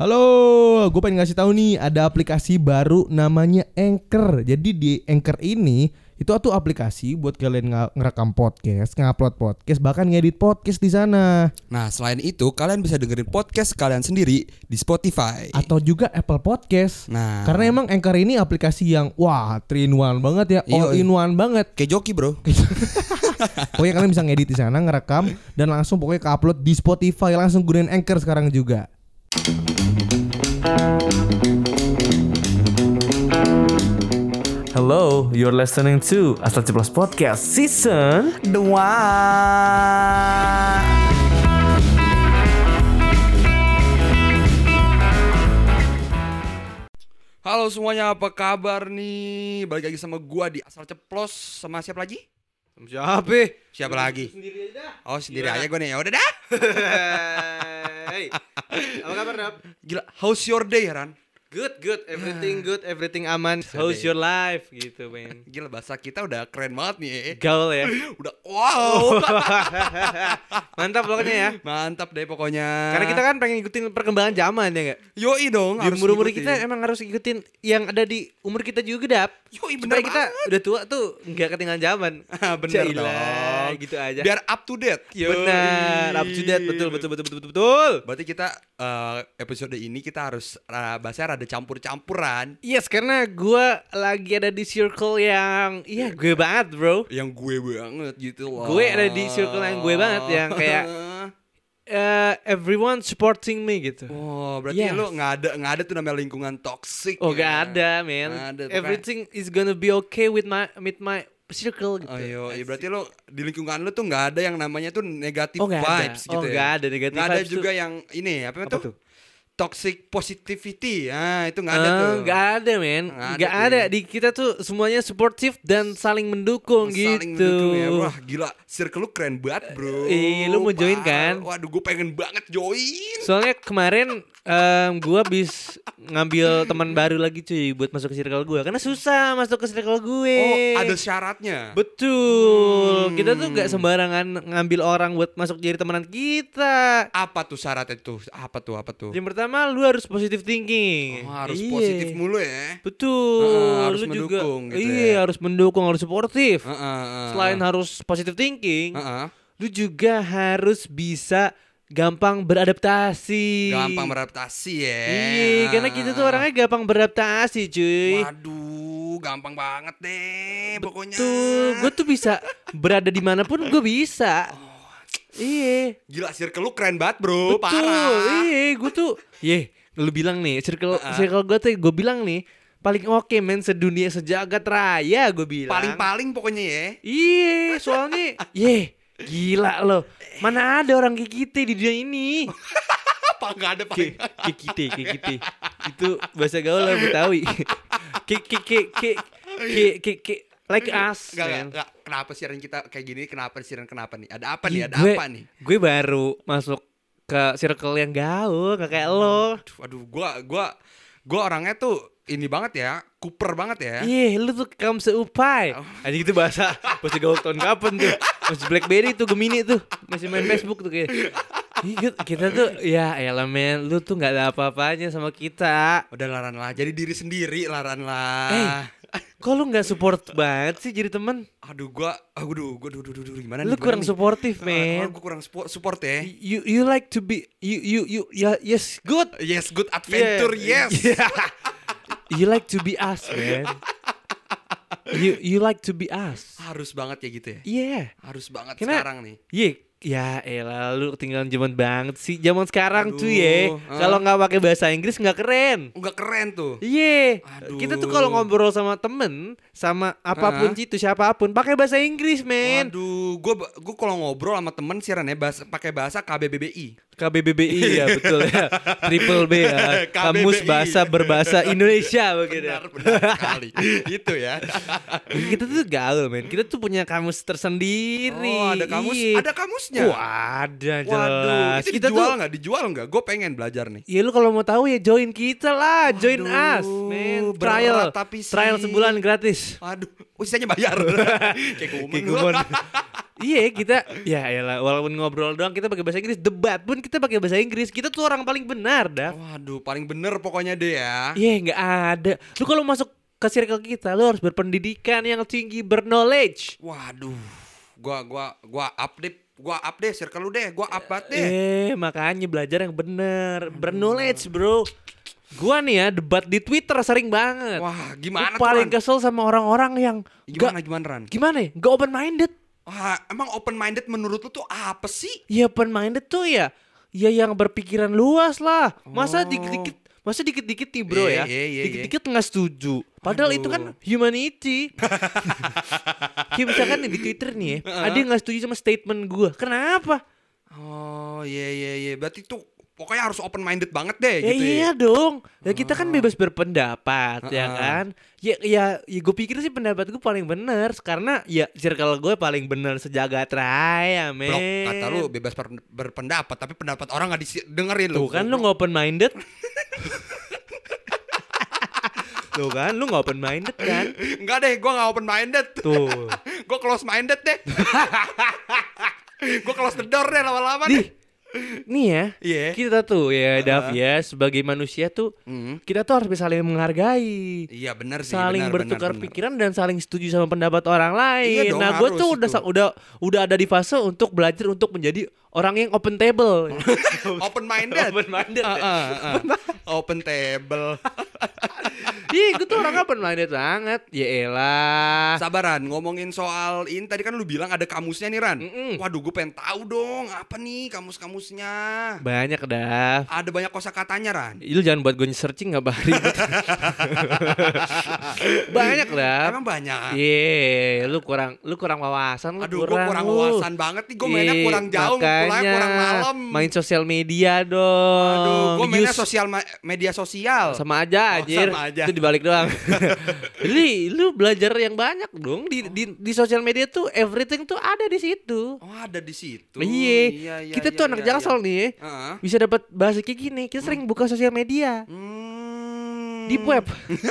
Halo, gue pengen ngasih tahu nih ada aplikasi baru namanya Anchor. Jadi di Anchor ini itu tuh aplikasi buat kalian ngerekam podcast, ngupload podcast, bahkan ngedit podcast di sana. Nah, selain itu kalian bisa dengerin podcast kalian sendiri di Spotify Atau juga Apple Podcast. Nah, Karena emang Anchor ini aplikasi yang wah 3-in-1 banget ya, all in one banget. kayak joki bro. Pokoknya kalian bisa ngedit di sana, ngerekam dan langsung pokoknya ke-upload di Spotify. Langsung gunain Anchor sekarang juga. Hello, you're listening to Asal Ceplos Podcast Season 2. Halo semuanya, apa kabar nih? Balik lagi sama gua di Asal Ceplos. Sama siapa lagi? Siapa lagi? Sendiri aja. Oh, sendiri aja gua nih. Ya udah dah. Hey, apa kabar Nap? Gila, how's your day, Ran? Good, everything aman. How's your life gitu, men? Gila, bahasa kita udah keren banget nih. Gaul ya. Udah wow. Mantap pokoknya ya. Mantap deh pokoknya. Karena kita kan pengen ngikutin perkembangan zaman ya enggak? Yoi dong, Di harus umur-umur ngikutin. kita emang harus ngikutin yang ada di umur kita juga, Dap. Yoi, bener Supaya kita banget. udah tua tuh enggak ketinggalan zaman. Bener Cailah, dong. gitu aja. Biar up to date. Yoi. Benar, up to date, betul. Berarti kita episode ini kita harus bahasanya rada campur-campuran. Yes, karena gue lagi ada di circle yang gue banget, bro. Yang gue banget gitu loh. Gue ada di circle yang gue banget, yang kayak everyone supporting me gitu. Oh, berarti Yes. lu nggak ada tuh namanya lingkungan toxic. Oh, ya? gak ada, man. Nggak ada, pokoknya. Everything is gonna be okay with my circle gitu. Oh iya, berarti lu di lingkungan lu tuh nggak ada yang namanya tuh negative Oh, nggak ada. vibes Oh, gitu ya. nggak ada negative Nggak ada vibes juga tuh. yang ini apa, Apa tuh? Toxic positivity. Ah, itu nggak ada tuh. Gak ada, men. Nggak Gak ada ada. tuh. Di kita tuh semuanya supportive dan saling mendukung Saling gitu. mendukung ya. Wah, gila. Circle lu keren banget, bro. Lu mau join Parah. kan? Waduh, gue pengen banget join. Soalnya kemarin gue habis ngambil teman baru lagi cuy buat masuk ke circle gue. Karena susah masuk ke circle gue. Oh, ada syaratnya. Betul. Kita tuh gak sembarangan ngambil orang buat masuk jadi temenan kita. Apa tuh syaratnya tuh? Apa tuh? Yang pertama lu harus positive thinking. Oh, harus Iya. positif mulu ya. Betul. Harus Lu mendukung juga, gitu iya, ya. harus mendukung, harus suportif. Heeh. Selain harus positive thinking, Heeh. lu juga harus bisa gampang beradaptasi. Gampang beradaptasi ya. Iya, karena kita tuh orangnya gampang beradaptasi, cuy. Waduh, gampang banget deh pokoknya. Tuh, gue tuh bisa berada dimanapun gue bisa. Iya. Gila, circle lu keren banget, bro. Betul. Parah. Iya, gue tuh. Lu bilang nih, circle gue tuh gue bilang nih paling oke men sedunia sejagat raya gue bilang. Paling-paling pokoknya ya. Iya, soalnya gila lo. Mana ada orang kayak kita di dunia ini? Apa enggak ada paling. Kayak kita. Itu bahasa gaul lah Betawi. Kayak like us. man. Enggak. Kenapa siaran kita kayak gini? Kenapa nih? Ada apa nih? Gue- Gue baru masuk ke circle yang gaul, gak kayak lo. Aduh, gua orangnya tuh ini banget ya, kuper banget ya. Iya, lu tuh kamu seupai. Anjing itu bahasa gaul tahun kapan tuh? Masih BlackBerry tuh, Gemini tuh. Masih main Facebook tuh kayak. Kita tuh ya elah men, lu tuh gak ada apa-apanya sama kita. Udah Laran lah, jadi diri sendiri Laran lah. Kok lu gak support banget sih jadi temen? Aduh, gimana Lu kurang supportive, man. Gue kurang support ya. You like to be yes, good. Yes, good adventure, Yeah. yes. Yeah. You like to be us, man. You like to be us. Harus banget ya gitu ya. Yeah. Harus banget Karena- sekarang nih. Iya, ya elah lu ketinggalan zaman banget sih. Zaman sekarang Aduh, tuh ya. Kalau nggak pakai bahasa Inggris nggak keren. Enggak keren tuh. Iya, Aduh. kita tuh kalau ngobrol sama temen, sama apapun itu siapapun, pakai bahasa Inggris, men. Waduh, gue kalau ngobrol sama temen siaran ya pakai bahasa KBBI. KBBI ya betul ya. Triple B ya. Kamus KBBI. Bahasa Berbahasa Indonesia begitu. Benar sekali. Itu ya. Kita tuh gaul, men. Kita tuh punya kamus tersendiri. Oh, ada kamus, Iya. ada kamusnya. Ada jelas. Waduh, itu Kita dijual nggak? Gue pengen belajar nih. Ya lu kalau mau tahu ya join kita lah, join us, Waduh, men. berat tapi sih. Trial sebulan gratis. Waduh, sisanya bayar. Kayak Kayak Gumon. Iya kita ya elah walaupun ngobrol doang kita pakai bahasa Inggris, debat pun kita pakai bahasa Inggris. Kita tuh orang paling benar, Dav. Waduh, paling bener pokoknya deh ya. Iya nggak ada. Lu kalau masuk ke circle kita lu harus berpendidikan yang tinggi, berknowledge. Waduh. Gua up deh circle lu deh. Gua up banget deh. Makanya belajar yang bener, berknowledge, bro. Gua nih ya debat di Twitter sering banget. Wah, gimana Gua paling tuh, Ran? kesel sama orang-orang yang Gimana Ran? gimana ya? Gak open minded. Wah, emang open minded menurut lu tuh apa sih? Ya open minded tuh ya yang berpikiran luas lah. Masa Oh. dikit-dikit nih bro Iya, ya. iya. Dikit-dikit nggak setuju. Padahal itu kan humanity. Kayak misalkan nih di Twitter nih ya, ada yang nggak setuju sama statement gue. Kenapa? Oh, iya. Berarti tuh pokoknya harus open minded banget deh Ya gitu iya ya. dong. Ya kita kan bebas berpendapat ya kan. Ya gue pikir sih pendapat gue paling benar karena ya circle gue paling benar sejagat raya, men. Blok, kata lu bebas berpendapat, tapi pendapat orang gak dengerin lu. Tuh kan lu nggak open minded. Tuh kan lu nggak open minded kan. Enggak deh, gua gak open minded. Tuh. Gua close minded deh. Gua close the door deh lama-lama deh. Nih ya, Iya. kita tuh ya Dav ya sebagai manusia tuh kita tuh harus bisa saling menghargai, Iya benar sih. saling benar, bertukar benar. pikiran dan saling setuju sama pendapat orang Iya lain. dong, Nah, gue tuh harus itu. udah ada di fase untuk belajar untuk menjadi orang yang open table. Open minded. Open minded. Open table. Ih, gue tuh orang open minded banget. Ya elah. Sabaran, ngomongin soal ini tadi kan lu bilang ada kamusnya nih Ran. Waduh, gue pengen tahu dong apa nih kamus-kamusnya. Banyak Dav. Ada banyak kosakatanya Ran. Lu jangan buat gue searching nggak ribet. Banyak Dav. Emang banyak. Iya, lu kurang wawasan lu. Aduh, gue kurang lu. wawasan banget nih. Gue mainnya kurang jauh, pulangnya makanya kurang malam. main sosial media dong. Aduh, gue mainnya Use- media sosial. sama aja Oh, anjir. sama aja. Itu dibalik doang. Jadi lu belajar yang banyak dong di sosial media tuh everything tuh ada di situ. Oh, ada di situ. Iya. Kita tuh anak Jaksel nih. Heeh. Bisa dapat bahasa kayak gini. Kita sering buka sosial media. Deep web.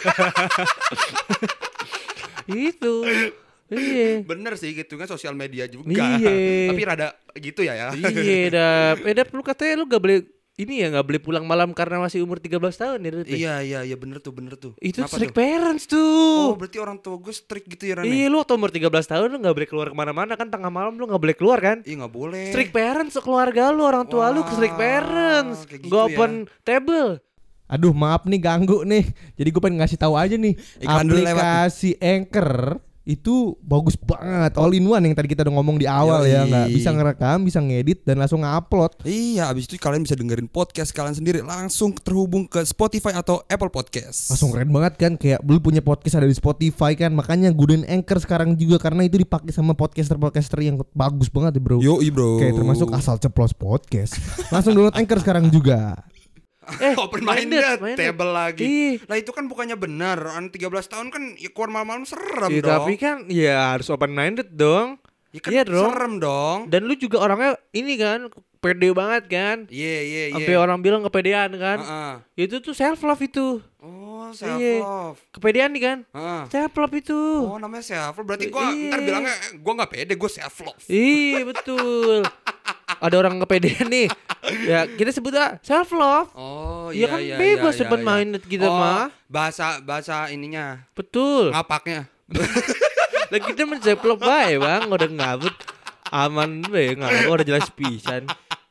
Itu. Iya. Bener sih gitu kan sosial media juga. Iya. Tapi rada gitu ya. Iya, Dap lu katanya lu gak boleh ini ya, gak boleh pulang malam karena masih umur 13 tahun ya, Dap? Iya bener tuh. Itu Kenapa strict tuh? parents Oh, tuh. berarti orang tua gue strict gitu ya Ran. Iya, lu waktu umur 13 tahun lu gak boleh keluar kemana-mana kan, tengah malam lu gak boleh keluar kan. Iya nggak boleh. Strict parents keluarga lu, orang tua lu Wah, strict parents. kayak gitu Gak ya. open table. Aduh maaf nih ganggu nih. Jadi gue pengen ngasih tahu aja nih. Iklan dulu lewat. Aplikasi Anchor itu bagus banget, all in one yang tadi kita udah ngomong di awal Yoi. ya, nggak bisa ngerekam, bisa ngedit dan langsung ngupload. Iya, abis itu kalian bisa dengerin podcast kalian sendiri langsung terhubung ke Spotify atau Apple Podcast. Langsung keren banget kan, kayak lu punya podcast ada di Spotify kan, makanya gunain Anchor sekarang juga karena itu dipakai sama podcaster yang bagus banget ya bro. Yoi bro. Kayak termasuk Asal Ceplos Podcast. Langsung download Anchor sekarang juga. Open minded, table lagi. Ih. Lah itu kan bukannya benar. Anak 13 tahun kan ya keluar malam-malam serem Ya, dong. tapi kan ya harus open minded dong. Ya kan Iya dong. serem dong. Dan lu juga orangnya ini kan pede banget kan. Iya. Sampai orang bilang kepedean kan. Heeh. Itu tuh self love itu. Oh, self Iya. love. Kepedean nih kan. Heeh. Self love itu. Oh, namanya self love. Berarti gua Iya. ntar bilangnya gua enggak pede, gua self love. Iya betul. Ada orang kepedean nih. Ya kita sebutnya self love. Oh, Ya iya kan iya. bebas iya, open iya. minded kita Oh, mah. Bahasa ininya. Betul. Ngapaknya. Lah kita menceplok bae bang. Udah ngabut. Aman be ngabut udah jelas pisan.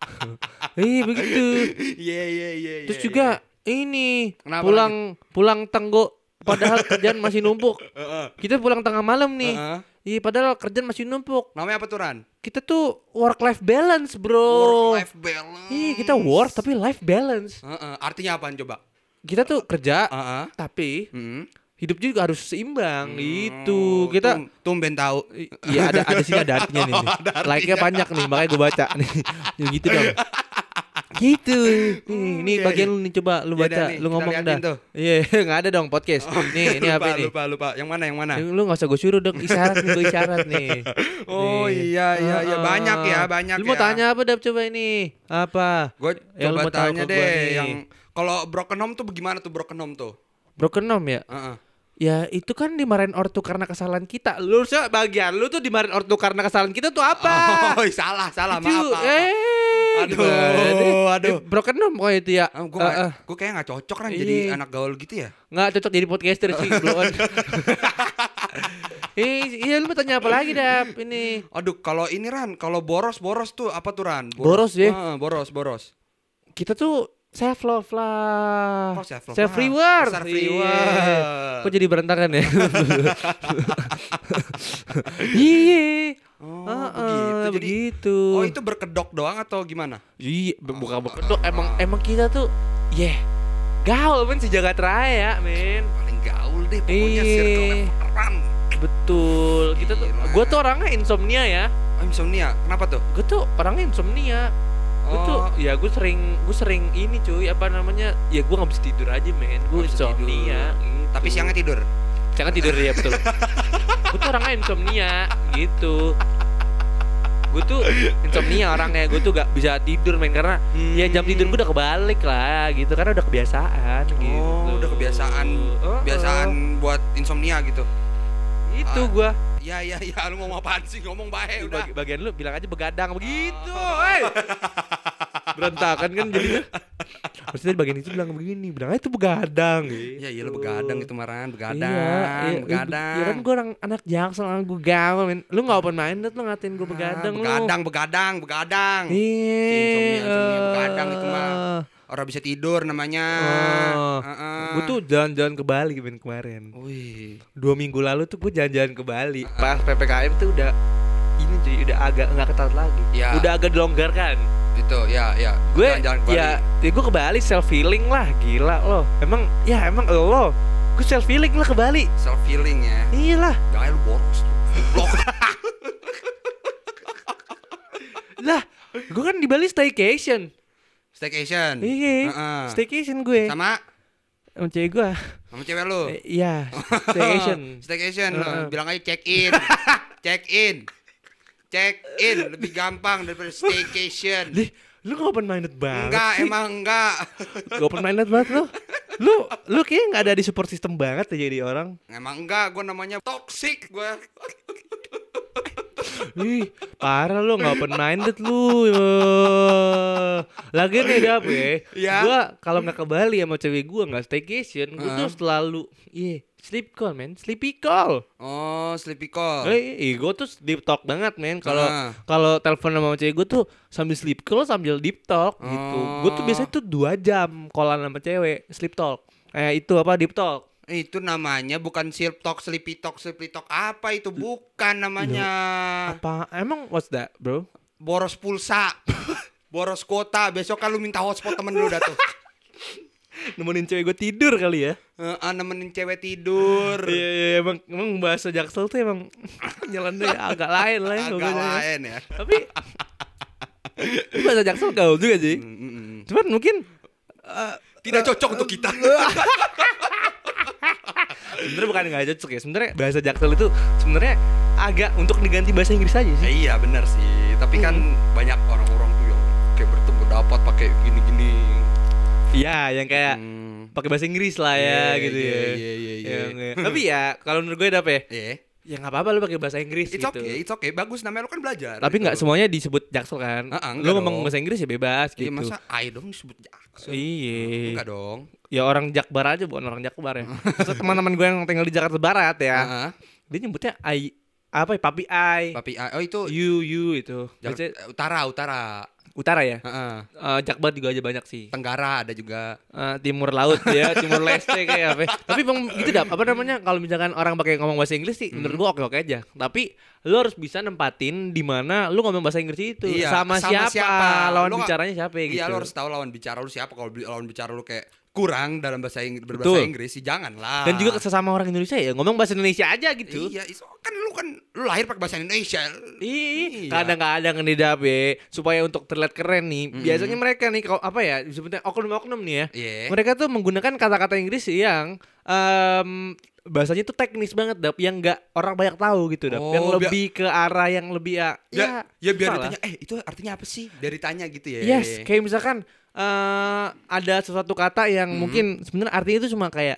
Begitu. Iya. Terus juga ini Kenapa pulang tenggo padahal kerjaan masih numpuk. Kita pulang tengah malam nih. Heeh. Iya padahal kerjaan masih numpuk. Namanya apa tuh Ran? Kita tuh work life balance, bro. Work life balance. Iya, kita work tapi life balance. Heeh. Artinya apaan coba? Kita tuh kerja Heeh. tapi Hmm. hidup juga harus seimbang gitu. Kita tumben tahu. iya ada sini ada artinya nih. Like-nya banyak nih, makanya gue baca nih. Ya gitu dong. Gitu. Nih iya, bagian iya. lu nih coba lu Ya baca, udah nih, lu kita ngomong liatin dah. tuh. Iya, enggak ada dong podcast. Nih apa nih? Lupa. Yang mana? Lu enggak usah gue suruh dong, isyarat nih, gue isyarat nih. Oh Nih. iya. Banyak ya. Lu mau tanya apa Dap coba ini? Apa? Gue Yang lu coba mau tahu tanya ke gua deh nih. yang kalau broken home tuh bagaimana tuh broken home tuh? Broken home ya? Heeh. Ya itu kan dimarahin ortu karena kesalahan kita. Lu bagian lu tuh dimarahin ortu karena kesalahan kita tuh apa? Oh, salah, Itu, maaf. Aduh. Broken home kok itu ya. Gue kayak gak cocok kan jadi anak gaul gitu ya. Nggak cocok jadi podcaster sih, blow on. Iya lu mau tanya apa lagi Dap ini? Aduh, kalau ini Ran, kalau boros tuh apa tuh Ran? Boros ya? Boros. Kita tuh self love lah. Oh, self love Self lah. reward. Self Iya. reward. Kok jadi berantakan ya? Iya. Oh, begitu. Oh, itu berkedok doang atau gimana? Iya, bukan betul. Emang kita tuh gaul men sejagat raya, men. Paling gaul deh pokoknya Iya. circle Ran. Betul. Kita tuh Gila. gue tuh orangnya insomnia ya. Oh, insomnia. Kenapa tuh? Gue tuh orangnya insomnia. Gue tuh ya gue sering ini cuy, apa namanya? Ya gue enggak bisa tidur aja, men. Gue Nggak bisa insomnia. tidur. Gitu. Tapi siangnya tidur. Jangan tidur ya betul. Gue tuh orangnya insomnia gitu. Gue tuh insomnia orangnya. Gue tuh gak bisa tidur men karena ya jam tidur gue udah kebalik lah gitu karena udah kebiasaan gitu. Oh, udah kebiasaan buat insomnia gitu. Itu gue. Ya, lu mau apaan sih? Ngomong bae udah. Bagian lu bilang aja begadang begitu. Berantakan kan jadinya. Maksudnya bagian itu bilang begini, bilang itu begadang gitu. Iya, lu begadang itu Maran, begadang. Ya kan gue orang anak Jaksel, gue gaul men. Lu gak open minded lu ngatain gue begadang lu. Begadang. Iya. Insomnia begadang itu mah. Orang bisa tidur namanya. Gue tuh jalan-jalan ke Bali kemarin. Wih. 2 minggu lalu tuh gue jalan-jalan ke Bali. Pas PPKM tuh udah ini cuy, udah agak nggak ketat lagi. Ya. Udah agak dilonggarkan. Itu ya. Gue jalan-jalan ke Bali. ya gue ke Bali self healing lah, gila lo. Emang lo. Gue self healing lah ke Bali. Self feeling ya. Iyalah. Jangan lu boros tuh. Blok. Lah, gue kan di Bali staycation. Staycation. Iya. Staycation gue. Sama cewek gue. sama cewek lu. Iya, staycation. Staycation lu. Bilang aja check in. Check in lebih gampang daripada staycation. Lu gak open minded banget. Enggak, sih. emang enggak. Gak open minded banget lu. Lu kayaknya gak ada di support system banget ya jadi orang. Emang enggak, gue namanya toxic gue. Ih, parah lu gak open minded lu. Lagian nih Dap Ya. Gua kalau gak ke Bali sama cewek gua gak staycation, gua tuh selalu sleep call men, sleepy call. Oh, sleepy call. Gue tuh deep talk banget men. Kalau telepon sama cewek gue tuh sambil sleep call sambil deep talk gitu. Gue tuh biasanya tuh 2 jam callan sama cewek sleep talk. Itu apa deep talk? Itu namanya bukan sleep talk, sleepy talk apa itu? Bukan namanya. Apa? Emang what's that, bro? Boros pulsa. Boros kuota. Besok kan lu minta hotspot temen lu dah tuh. Nemenin cewek gue tidur kali ya. Nemenin cewek tidur. Iya, emang bahasa Jaksel tuh emang jalannya agak lain lah. Agak lain ya. Tapi bahasa Jaksel gaul juga sih. Cuman mungkin tidak cocok untuk kita. sebenarnya bukan nggak cocok ya. Sebenarnya bahasa Jaksel itu sebenarnya agak untuk diganti bahasa Inggris aja sih. Iya benar sih. Tapi kan banyak orang-orang tuh yang kayak bertemu dapat pakai gini-gini. Iya, yang kayak pakai bahasa Inggris lah ya gitu ya. Iya. Tapi ya kalau menurut gue apa ya? Iya. Ya nggak apa-apa lu pakai bahasa Inggris It's gitu. okay. Bagus, namanya lu kan belajar. Tapi nggak gitu. semuanya disebut Jaksel kan. Lu ngomong dong. bahasa Inggris ya bebas gitu. Iya, masa I dong disebut Jaksel? Iya. Enggak dong. Ya orang Jakbar aja bukan orang Jakbar ya. Terus teman-teman gue yang tinggal di Jakarta Barat ya. Dia nyebutnya apa ya? Papi I. Papi I. Oh itu You itu. Biasanya utara ya. Jakbar juga aja banyak sih. Tenggara ada juga. Timur laut ya, timur leste kayak apa. Tapi bang gitu dah. Apa namanya? Kalau misalkan orang pakai ngomong bahasa Inggris sih, menurut gua oke-oke aja. Tapi lu harus bisa nempatin di mana lu ngomong bahasa Inggris itu. Iya, sama siapa? Lawan bicaranya siapa gitu. Iya, lu harus tahu lawan bicara lu siapa. Kalau lawan bicara lu kayak kurang dalam berbahasa Inggris sih jangan lah. Dan juga sesama orang Indonesia ya ngomong bahasa Indonesia aja gitu. Iya, kan lu lahir pakai bahasa Indonesia. Iya. Kadang-kadang nih Dap supaya untuk terlihat keren nih. Biasanya mereka nih apa ya disebutnya oknum-oknum nih ya. Yeah. Mereka tuh menggunakan kata-kata Inggris yang bahasanya tuh teknis banget Dap, yang nggak orang banyak tahu gitu Dap. Yang lebih ke arah yang lebih ya biar ditanya itu artinya apa sih? Biar ditanya gitu ya. Yes, kayak misalkan ada sesuatu kata yang mungkin sebenarnya artinya itu cuma kayak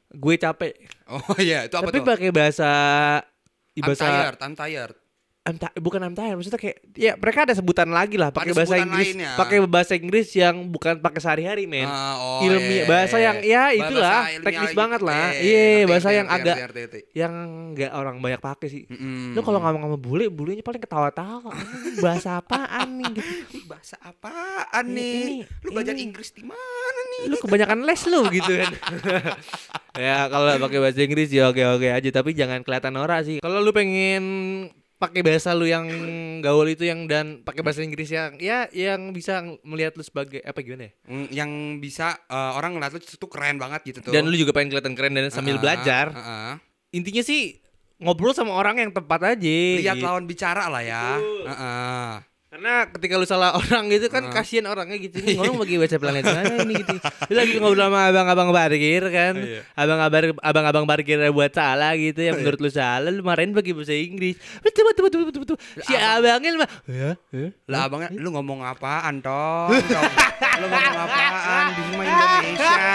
gue capek. Oh iya, itu apa Tapi tuh? pakai bahasa I'm tired. bukan I'm tired, maksudnya kayak ya mereka ada sebutan lagi lah pakai Ada bahasa sebutan Inggris, lainnya. pakai bahasa Inggris yang bukan pakai sehari-hari, men. Ilmiah, iya, bahasa yang ya bahasa itulah ilmiah teknis gitu. banget lah. Ngerti, Iya, bahasa ngerti, yang ngerti, agak ngerti. yang nggak orang banyak pakai sih. Mm-mm. Lu kalau ngomong sama bulenya paling ketawa-tawa. Bahasa apaan nih gitu. Ini bahasa apaan nih? Lu belajar ini. Inggris di mana nih? Lu kebanyakan les lu gitu kan. Ya kalau pakai bahasa Inggris ya oke aja, tapi jangan kelihatan norak sih. Kalau lu pengen pakai bahasa lu yang gaul itu yang dan pakai bahasa Inggris yang ya yang bisa melihat lu sebagai apa gimana ya? Yang bisa orang ngeliat lu tuh keren banget gitu tuh. Dan lu juga pengen kelihatan keren dan sambil belajar. Intinya sih ngobrol sama orang yang tepat aja. Lihat gitu. lawan bicara lah ya. Karena ketika lu salah orang gitu kan kasihan orangnya gitu. Ini ngomong bagi baca planet mana ini gitu. Lu lagi ngobrol sama abang-abang parkir kan. Abang-abang parkir buat salah gitu yang menurut lu salah, lu marahin bagi bahasa Inggris. Betul. Si abangnya mah Lah abangnya lu ngomong apaan toh? Lu ngomong apaan? Di rumah Indonesia.